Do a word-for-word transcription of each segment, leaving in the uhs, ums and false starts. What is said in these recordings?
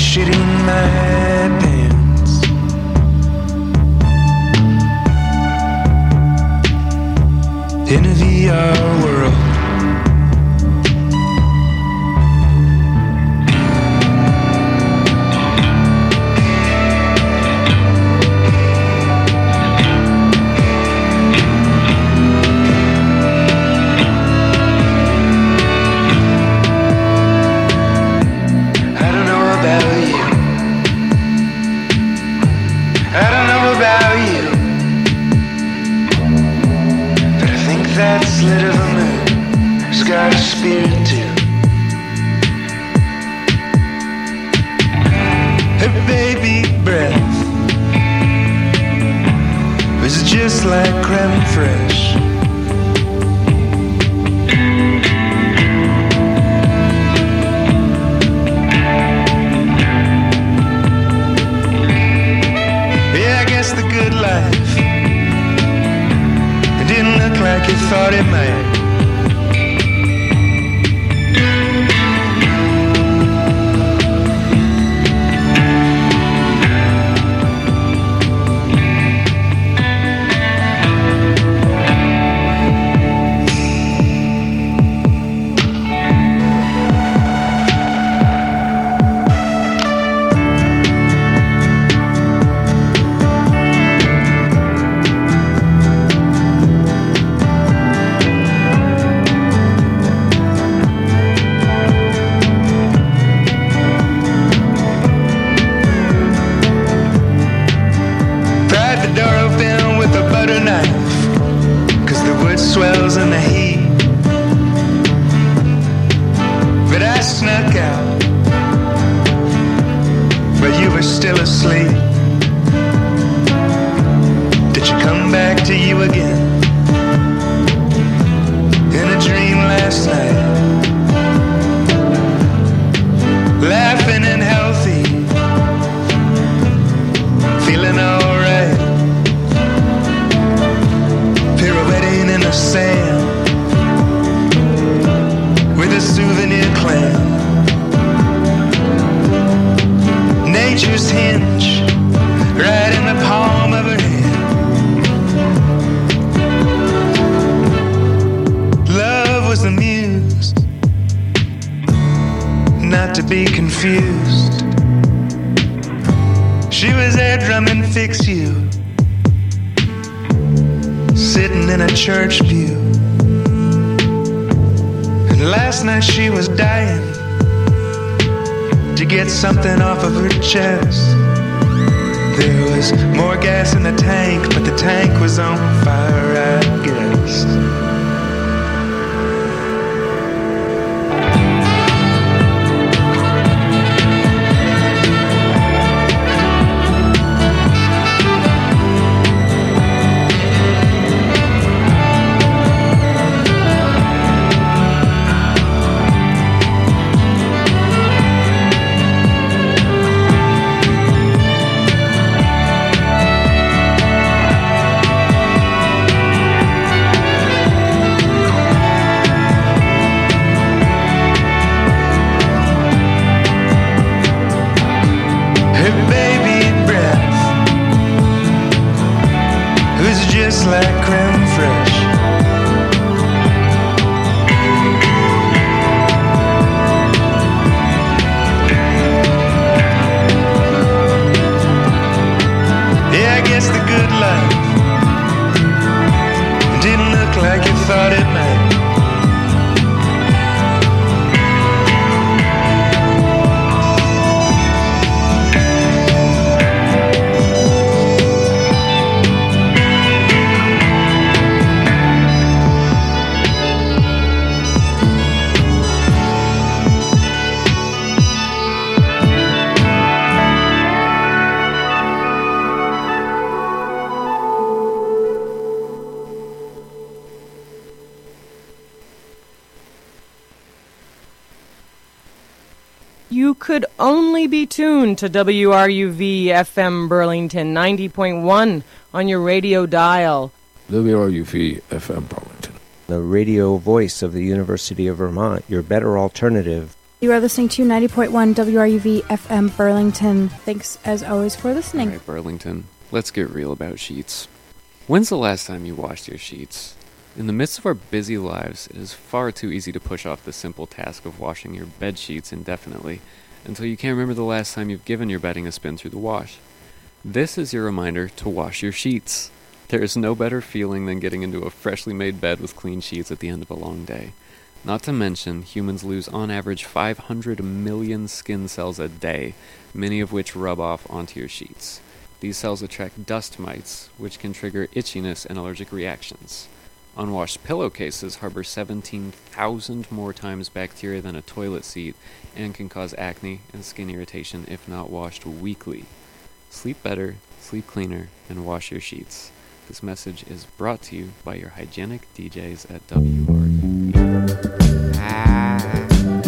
shitting my pants. In a V R world, that slit of a moon has got a spirit too. Her baby breath was just like creme fraiche. Yeah, I guess the good life didn't look like you thought it might. Swells in the heat, but I snuck out, but you were still asleep. Did you come back to you again in a dream last night? Laughing and healthy, feeling alright. Pirouetting in the sand with a souvenir clan. Nature's hinge right in the palm of her hand. Love was the muse, not to be confused. She was there drumming Fix You, sitting in a church pew. And last night she was dying to get something off of her chest. There was more gas in the tank, but the tank was on fire, I guess. Just like creme fraiche. Yeah, I guess the good life didn't look like you thought it might. You could only be tuned to W R U V F M Burlington ninety point one on your radio dial. W R U V F M Burlington. The radio voice of the University of Vermont, your better alternative You are listening to ninety point one W R U V F M Burlington. Thanks, as always, for listening. All right, Burlington, let's get real about sheets. When's the last time you washed your sheets? In the midst of our busy lives, it is far too easy to push off the simple task of washing your bed sheets indefinitely until you can't remember the last time you've given your bedding a spin through the wash. This is your reminder to wash your sheets. There is no better feeling than getting into a freshly made bed with clean sheets at the end of a long day. Not to mention, humans lose on average five hundred million skin cells a day, many of which rub off onto your sheets. These cells attract dust mites, which can trigger itchiness and allergic reactions. Unwashed pillowcases harbor seventeen thousand more times bacteria than a toilet seat and can cause acne and skin irritation if not washed weekly. Sleep better, sleep cleaner, and wash your sheets. This message is brought to you by your hygienic D Js at W R U. Ah.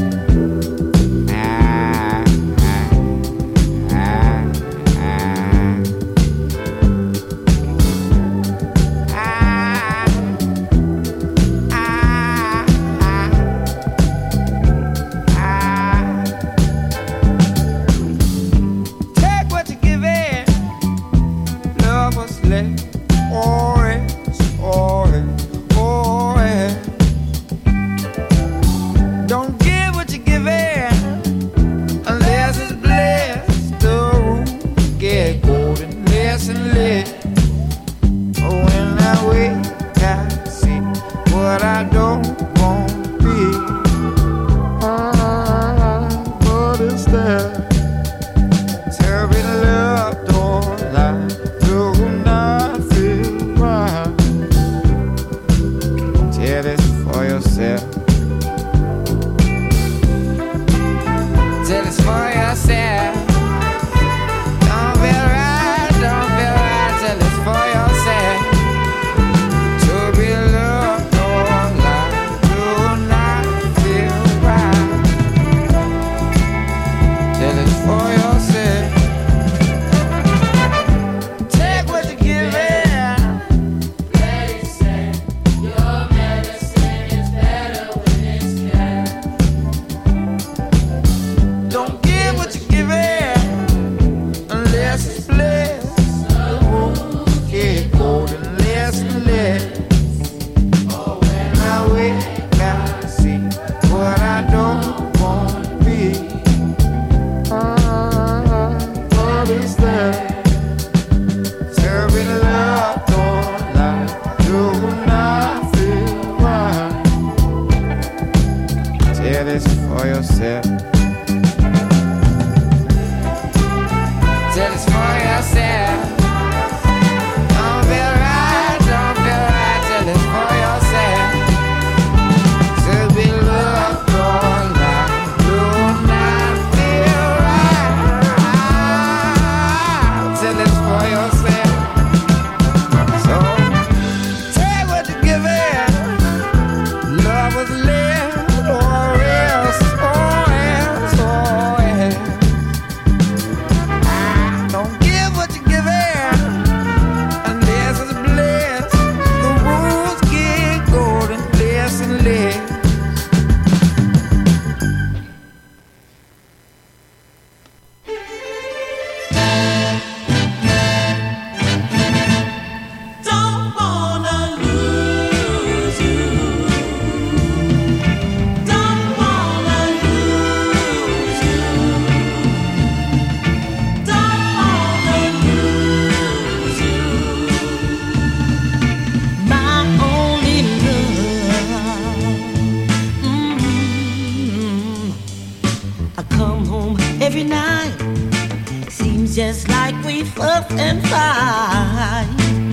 Just like we fuss and fight.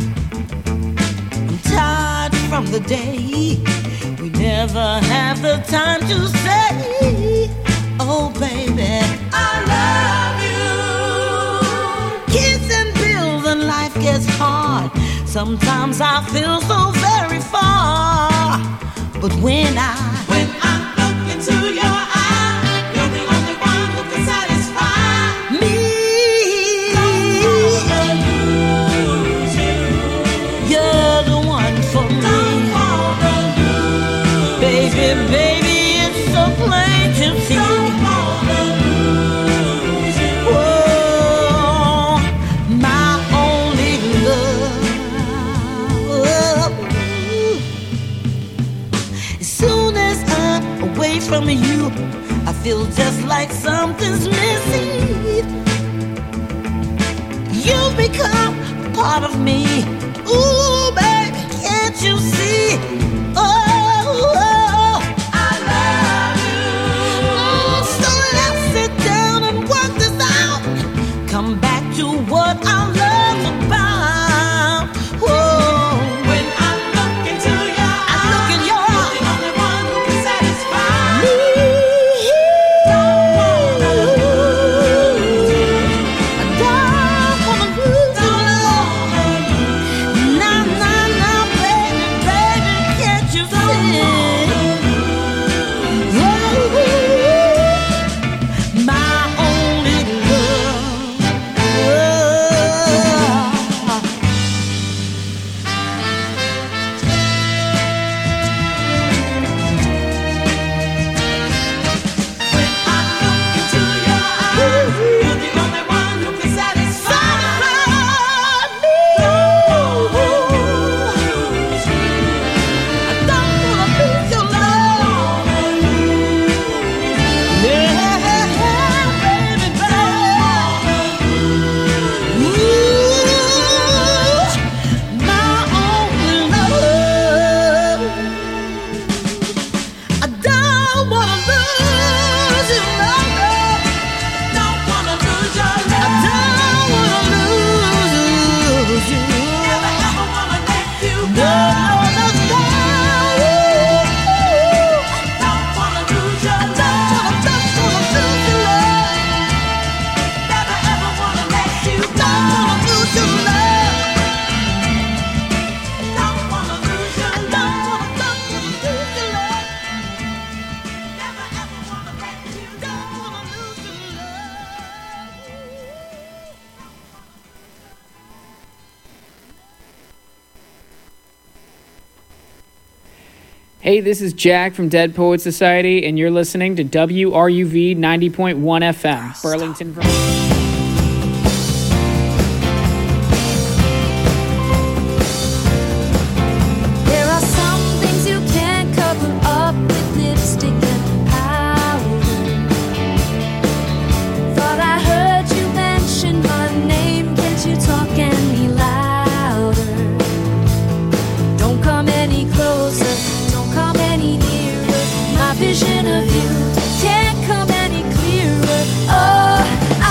I'm tired from the day we never have the time to say, oh baby, I love you. Kids and bills and life gets hard. Sometimes I feel so very far. But when I when I look into your eyes, you're the only one who can satisfy me. Baby, it's so plain to see. part of me. Ooh, baby, can't you see? Oh, oh, I love you. Oh, so let's sit down and work this out. Come back to what our love's about. Whoa. When I look into your eyes, I look in your eyes, you're the only one who can satisfy me. Don't wanna lose you. I don't wanna lose you. Nah, nah, nah, baby, baby, can't you see? Oh, my only love. When I look into your eyes, you're the only one who can satisfy me. Don't lose you. I don't wanna lose your love. Yeah, baby, baby. Ooh, my only love. I don't wanna lose you, no, no. Don't wanna lose your love. I don't wanna lose you. Never ever wanna let you go. No, no, no. Don't wanna lose your love. Don't wanna lose your love. Never ever wanna let you go. Don't wanna lose your love. Don't wanna lose your love. Don't wanna, don't wanna lose your love. Never ever wanna let you go. Don't wanna lose your love. Hey, this is Jack from Dead Poets Society, and you're listening to W R U V ninety point one F M, Burlington, Vermont. There are some things you can't cover up with lipstick and powder. Thought I heard you mention my name. Can't you talk any louder? Don't come any closer. Don't come any nearer. My vision of you can't come any clearer. Oh,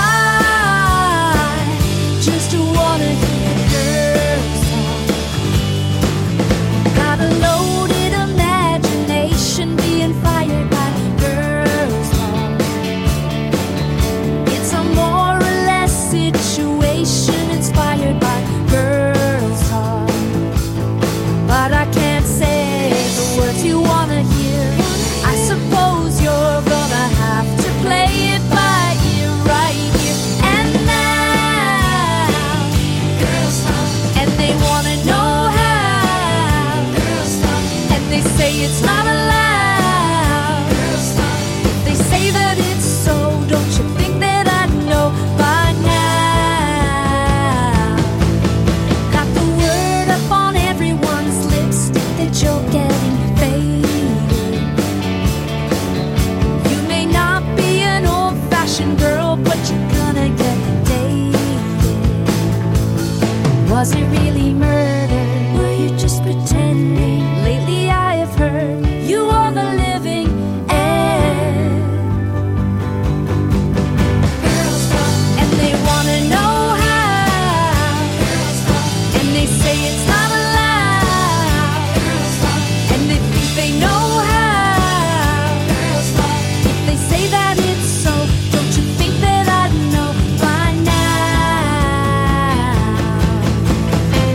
I just wanna hear girls talk. Got a loaded imagination being fired by girls talk. It's a more or less situation inspired by girls talk. But I can't say the words you wanna hear. I suppose you're gonna have to play it by ear right here and now. Girls talk, and they wanna know how. Girls talk, and they say it's not allowed. Girls talk, they say that it's so. Don't you think that I know by now? Got the word up on everyone's lips that you're getting faded. You may not be an old-fashioned girl, but you're gonna get dated. Was it really murder? Were you just pretending? Lately I have heard you are the living end. Girls talk, and they wanna know how. Girls talk, and they say it's not allowed. Girls talk, and they think they know how. Girls talk, if they say that it's so, don't you think that I'd know by now?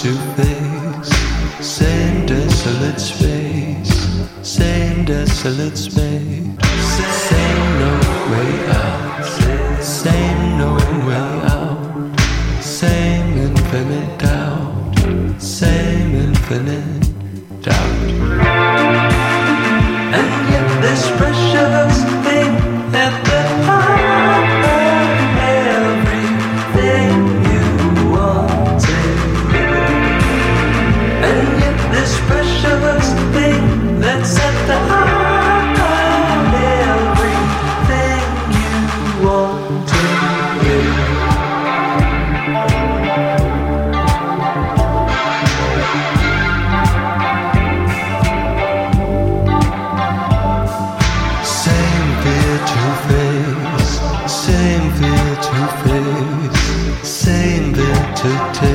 to face, same desolate space, same desolate space, same no way out, same no way out, same infinite doubt, same infinite doubt. And yet this precious thing at the heart of everything you wanted. And yet this precious thing that's at the heart of everything you wanted. Same fear to face, same fear to face, same fear to take.